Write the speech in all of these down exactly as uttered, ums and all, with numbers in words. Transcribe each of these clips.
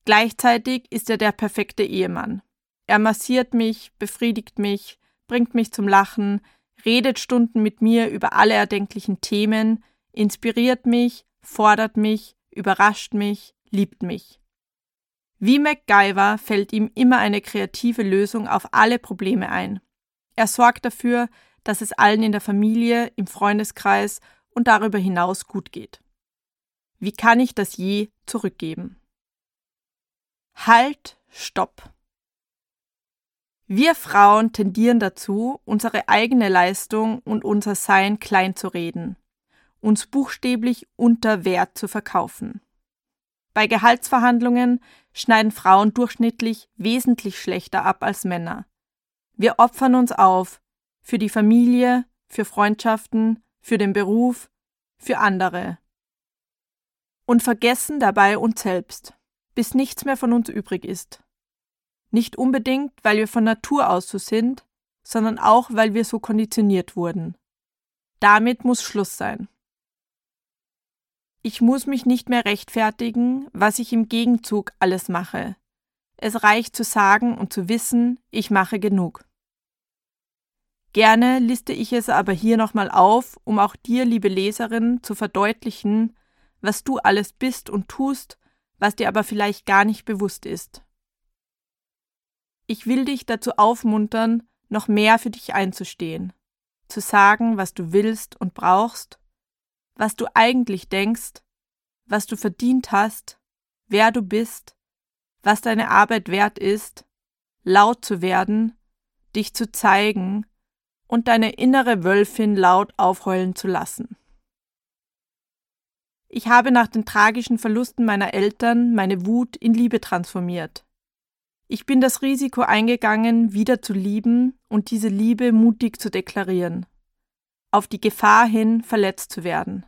Gleichzeitig ist er der perfekte Ehemann. Er massiert mich, befriedigt mich, bringt mich zum Lachen, redet Stunden mit mir über alle erdenklichen Themen, inspiriert mich, fordert mich, überrascht mich, liebt mich. Wie MacGyver fällt ihm immer eine kreative Lösung auf alle Probleme ein. Er sorgt dafür, dass es allen in der Familie, im Freundeskreis und darüber hinaus gut geht. Wie kann ich das je zurückgeben? Halt, stopp! Wir Frauen tendieren dazu, unsere eigene Leistung und unser Sein klein zu reden, uns buchstäblich unter Wert zu verkaufen. Bei Gehaltsverhandlungen schneiden Frauen durchschnittlich wesentlich schlechter ab als Männer. Wir opfern uns auf für die Familie, für Freundschaften, für den Beruf, für andere. Und vergessen dabei uns selbst, bis nichts mehr von uns übrig ist. Nicht unbedingt, weil wir von Natur aus so sind, sondern auch, weil wir so konditioniert wurden. Damit muss Schluss sein. Ich muss mich nicht mehr rechtfertigen, was ich im Gegenzug alles mache. Es reicht zu sagen und zu wissen, ich mache genug. Gerne liste ich es aber hier nochmal auf, um auch dir, liebe Leserin, zu verdeutlichen, was du alles bist und tust, was dir aber vielleicht gar nicht bewusst ist. Ich will dich dazu aufmuntern, noch mehr für dich einzustehen, zu sagen, was du willst und brauchst, was du eigentlich denkst, was du verdient hast, wer du bist, was deine Arbeit wert ist, laut zu werden, dich zu zeigen und deine innere Wölfin laut aufheulen zu lassen. Ich habe nach den tragischen Verlusten meiner Eltern meine Wut in Liebe transformiert. Ich bin das Risiko eingegangen, wieder zu lieben und diese Liebe mutig zu deklarieren, auf die Gefahr hin, verletzt zu werden.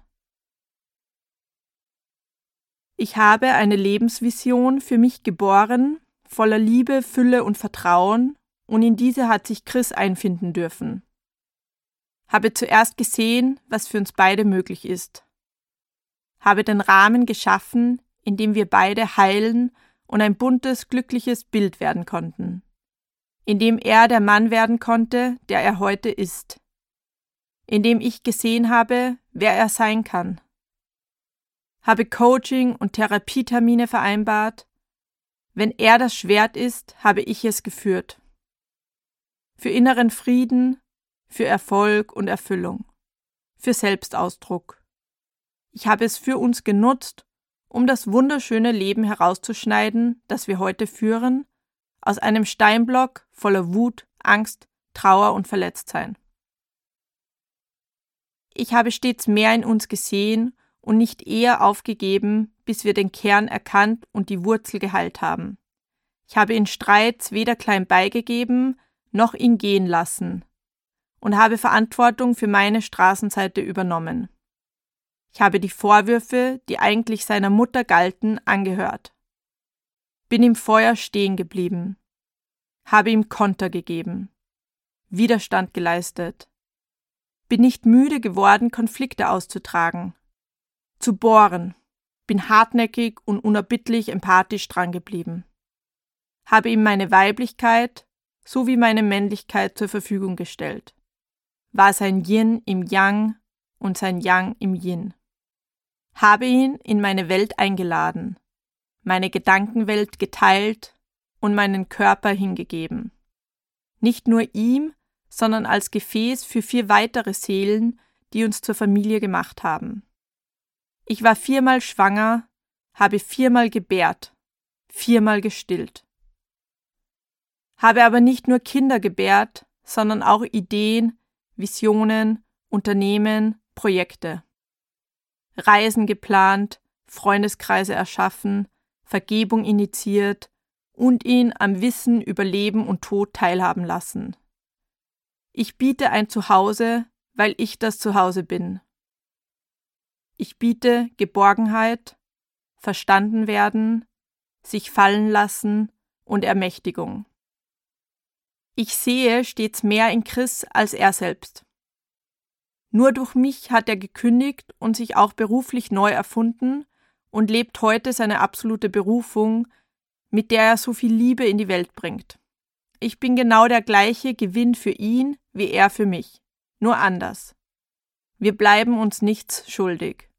Ich habe eine Lebensvision für mich geboren, voller Liebe, Fülle und Vertrauen, und in diese hat sich Chris einfinden dürfen. Habe zuerst gesehen, was für uns beide möglich ist. Habe den Rahmen geschaffen, in dem wir beide heilen und ein buntes, glückliches Bild werden konnten, in dem er der Mann werden konnte, der er heute ist, in dem ich gesehen habe, wer er sein kann. Habe Coaching und Therapietermine vereinbart. Wenn er das Schwert ist, habe ich es geführt. Für inneren Frieden, für Erfolg und Erfüllung, für Selbstausdruck. Ich habe es für uns genutzt, um das wunderschöne Leben herauszuschneiden, das wir heute führen, aus einem Steinblock voller Wut, Angst, Trauer und Verletztsein. Ich habe stets mehr in uns gesehen und nicht eher aufgegeben, bis wir den Kern erkannt und die Wurzel geheilt haben. Ich habe in Streits weder klein beigegeben, noch ihn gehen lassen und habe Verantwortung für meine Straßenseite übernommen. Ich habe die Vorwürfe, die eigentlich seiner Mutter galten, angehört. Bin im Feuer stehen geblieben, habe ihm Konter gegeben, Widerstand geleistet, bin nicht müde geworden, Konflikte auszutragen, zu bohren, bin hartnäckig und unerbittlich empathisch drangeblieben, habe ihm meine Weiblichkeit sowie meine Männlichkeit zur Verfügung gestellt, war sein Yin im Yang und sein Yang im Yin. Habe ihn in meine Welt eingeladen, meine Gedankenwelt geteilt und meinen Körper hingegeben. Nicht nur ihm, sondern als Gefäß für vier weitere Seelen, die uns zur Familie gemacht haben. Ich war viermal schwanger, habe viermal gebärt, viermal gestillt. Habe aber nicht nur Kinder gebärt, sondern auch Ideen, Visionen, Unternehmen, Projekte. Reisen geplant, Freundeskreise erschaffen, Vergebung initiiert und ihn am Wissen über Leben und Tod teilhaben lassen. Ich biete ein Zuhause, weil ich das Zuhause bin. Ich biete Geborgenheit, verstanden werden, sich fallen lassen und Ermächtigung. Ich sehe stets mehr in Chris als er selbst. Nur durch mich hat er gekündigt und sich auch beruflich neu erfunden und lebt heute seine absolute Berufung, mit der er so viel Liebe in die Welt bringt. Ich bin genau der gleiche Gewinn für ihn, wie er für mich, nur anders. Wir bleiben uns nichts schuldig.